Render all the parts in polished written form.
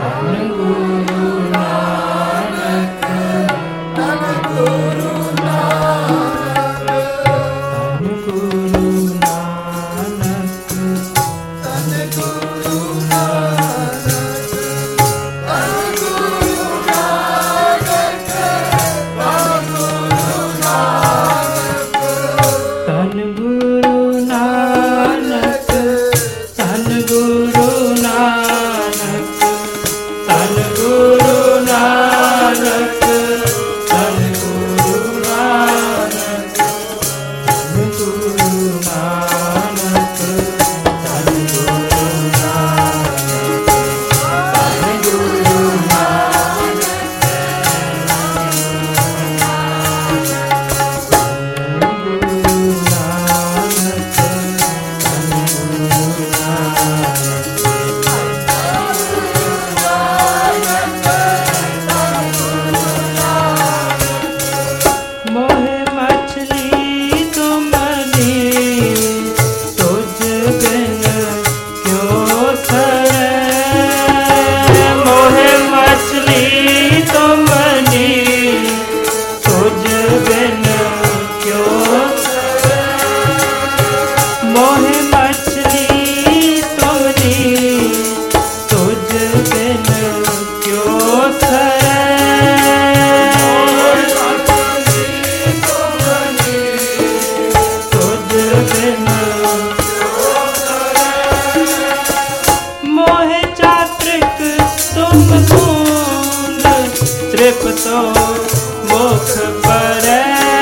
तृप्तो मुख परै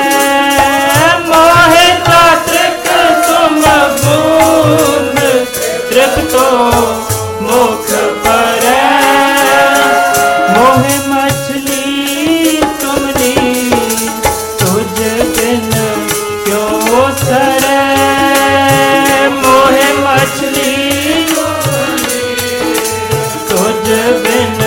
मोहे चात्रिक तुम बूंद तृप्तो मुख परै मोहे मछली तुमरी तुझ बिन क्यों सरै मोहे मछली तुझ बिन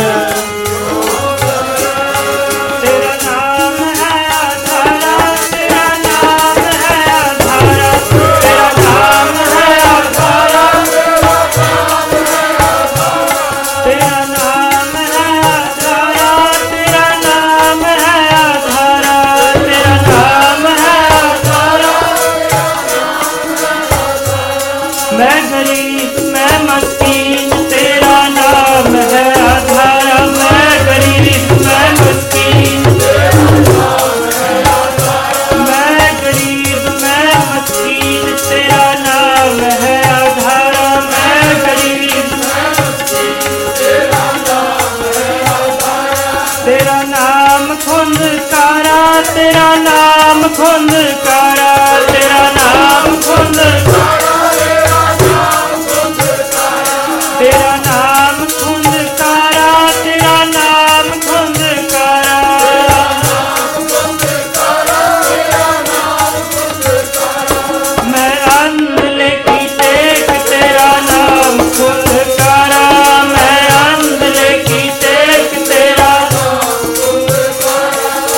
मैं गरीब मैं मस्कीन तेरा नाम है आधारा मैं गरीब मैं मस्कीन तेरा नाम है आधारा मैं गरीब मैं मस्कीन तेरा नाम है आधारा मैं गरीब मैं मस्कीन तेरा नाम है आधारा तेरा नाम खुंदकारा तेरा नाम खुंदकारा तेरा नाम खुंदकारा तेरा नाम खुंदकारा तेरा नाम खुंदकारा मैं अंधले की टेक तेरा नाम खुंदकारा मैं अंधले की टेक तेरा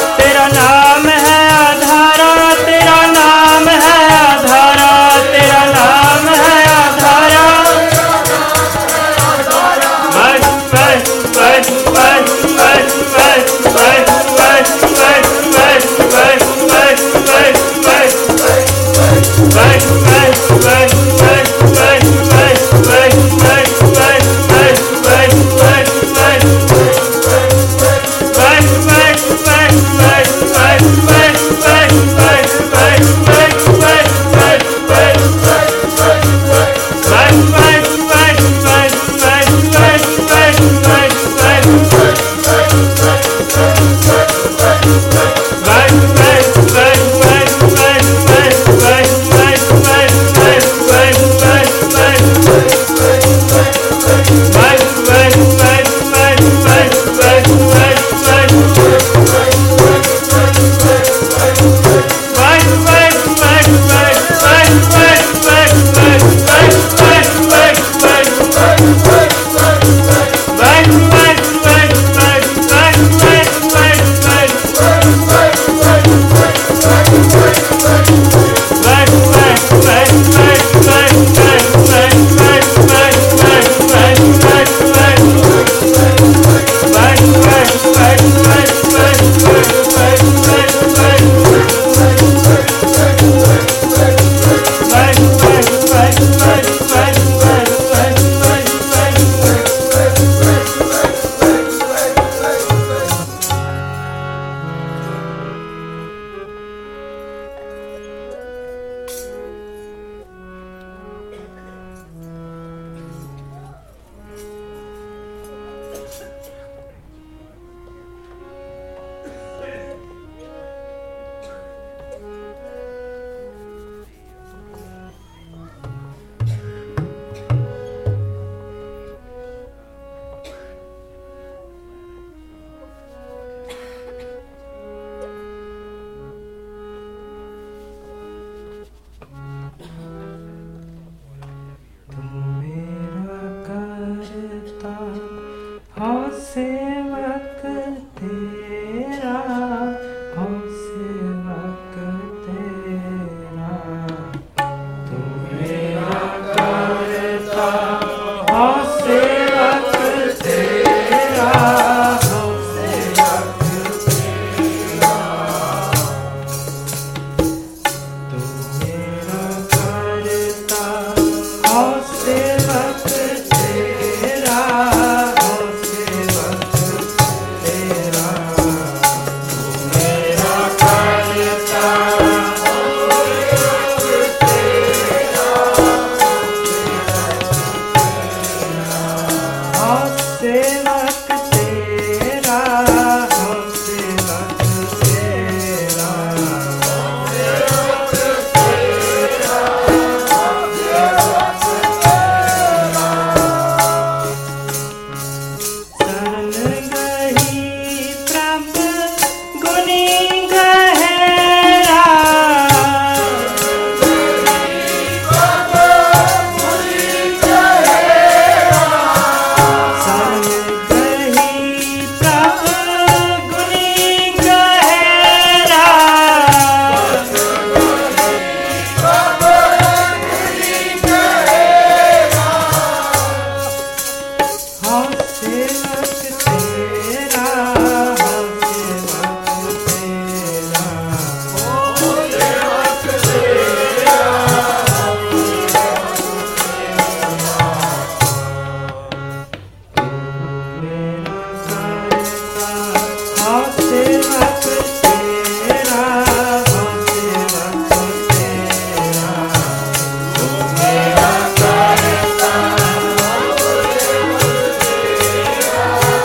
नाम है आधारा तेरा नाम है आधारा तेरा हो सेवक तेरा, हो सेवक तेरा, तू मेरा करता, हो सेवक तेरा, हो सेवक तेरा, तू मेरा करता, हो सेवक तेरा, हो सेवक तेरा, तू मेरा करता, हो सेवक तेरा, हो सेवक तेरा, शरण गही प्रभ गुनी गहरा, शरण गही प्रभ गुनी गहरा, हो सेवक तेरा, हो सेवक तेरा, हो सेवक तेरा, तू मेरा करता, हो सेवक तेरा, हो सेवक तेरा, तू मेरा करता, हो सेवक तेरा,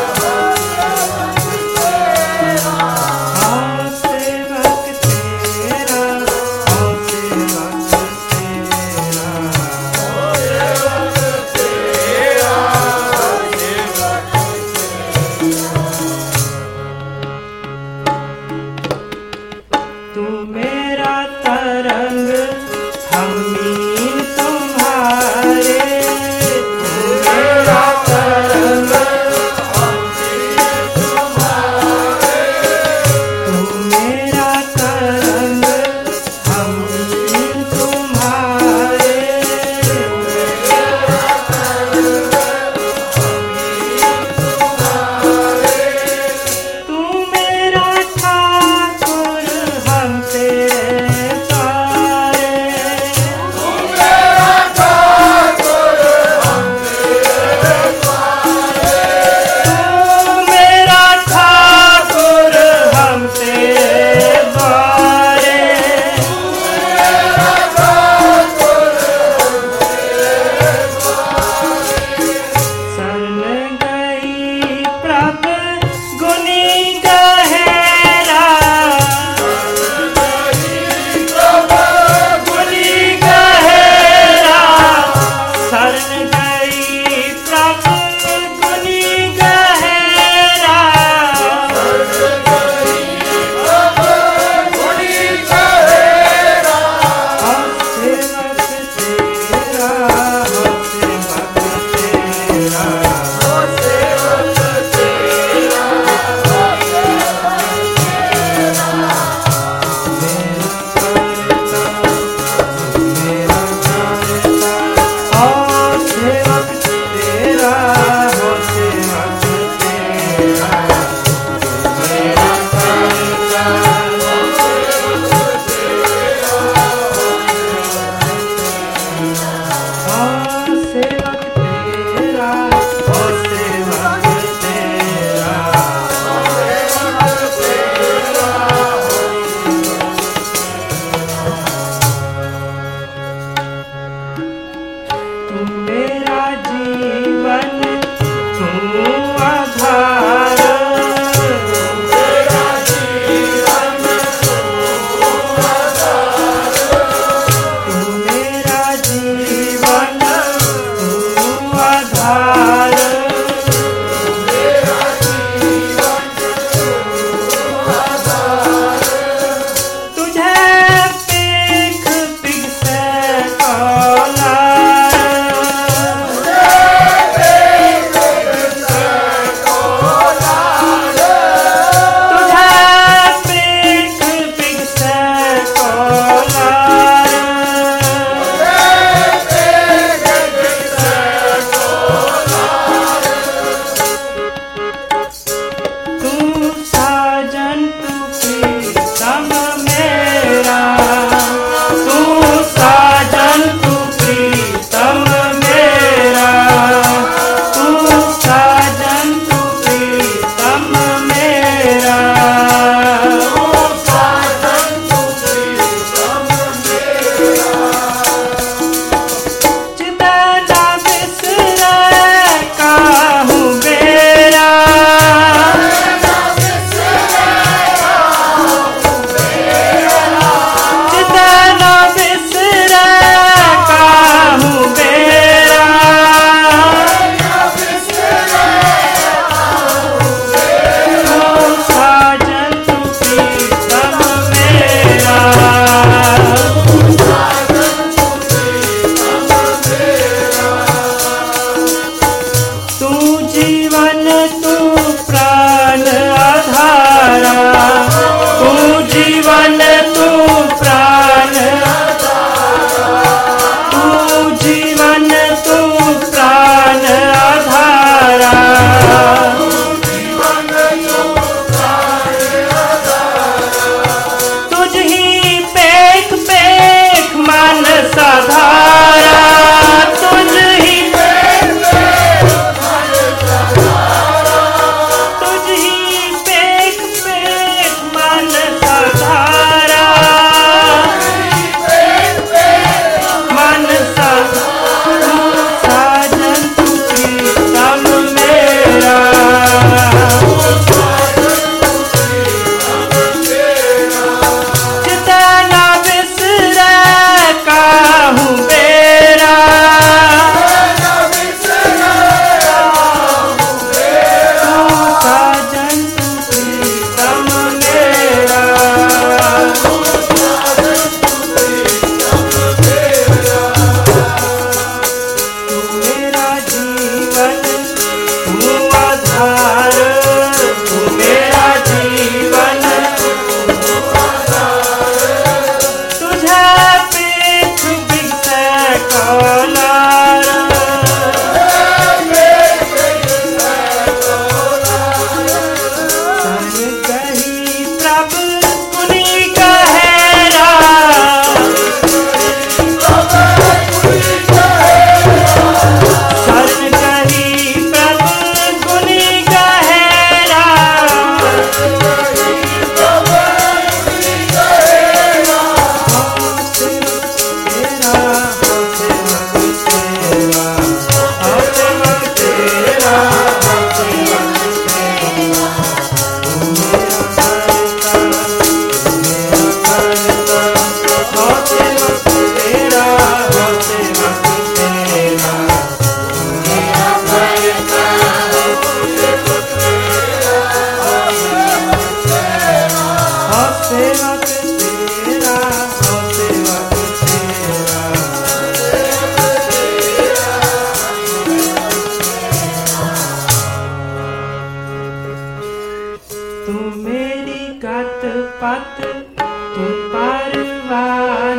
तू मेरी गत पत तू परवान,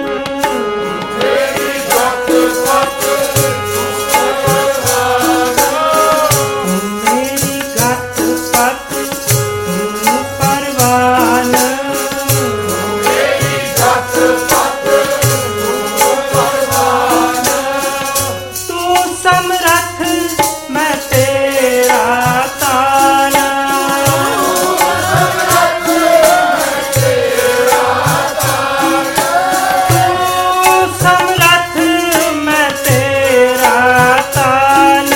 मेरी गत पत तू परवान, तू मेरी गत पत तू परवान, मेरी गत पत तू परवान, तू समरथ मैं तेरा तान, समरथ मैं तेरा दान, तू समरथ मैं तेरा तान,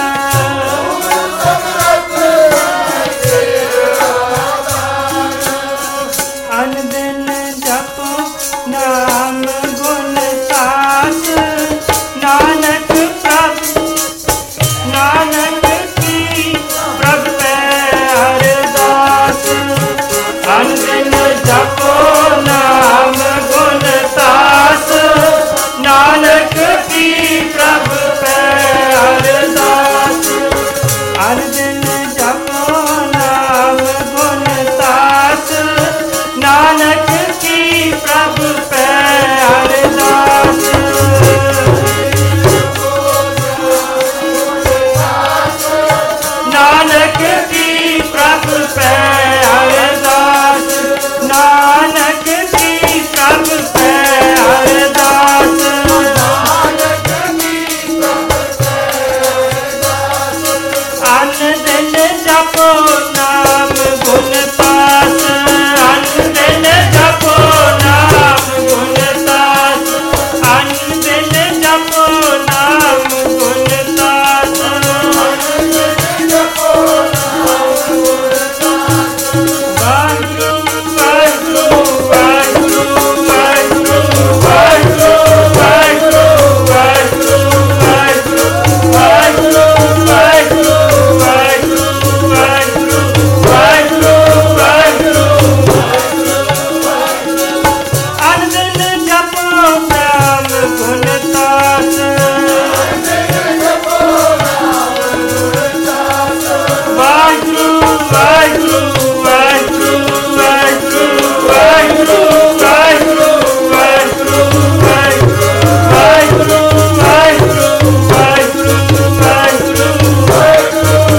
समरथ मैं तेरा दान, अनदिन जपो नाम गुण सास, नानक प्रभु नानक की प्रभु पे अरदास, अनदिन जपो नाम गुण सास, नानक की प्रभु पे अरदास, अनदिन जपो नाम गुण सास, नानक की प्रभु पे अरदास, नानक की प्रभु पे अरदास, नानक की प्रभु पे अरदास, नानक की प्रभु दास, अन दिन जपो नाम गुण पास, अन दिन जपो नाम गुण सास, अन दिन जपो नाम गुण सास, जपो नाम गुण दास, वाहिगुरु वाहिगुरु वाहिगुरु वाहिगुरु वाहिगुरु वाहिगुरु वाहिगुरु वाहिगुरु वाहिगुरु वाहिगुरु वाहिगुरु वाहिगुरु वाहिगुरु वाहिगुरु, अनदिन जपो नाम गुण सास, जपो नाम गुण दास, वाहिगुरु वाहिगुरु वाहिगुरु वाहिगुरु वाहिगुरु वाहिगुरु वाहिगुरु वाहिगुरु वाहिगुरु वाहिगुरु वाहिगुरु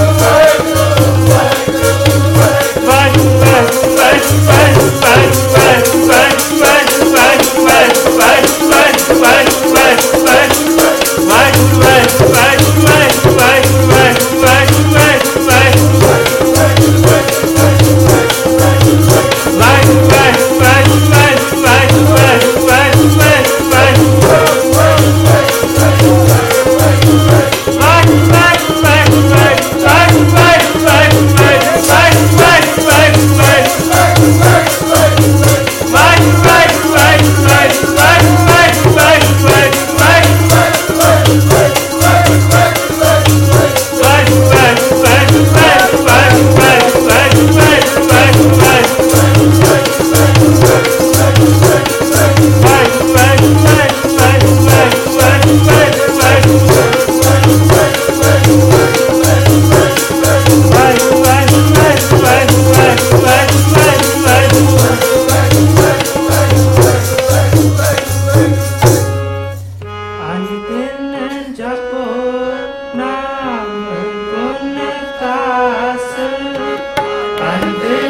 अनदिन जपो नाम गुण सास, अनदिन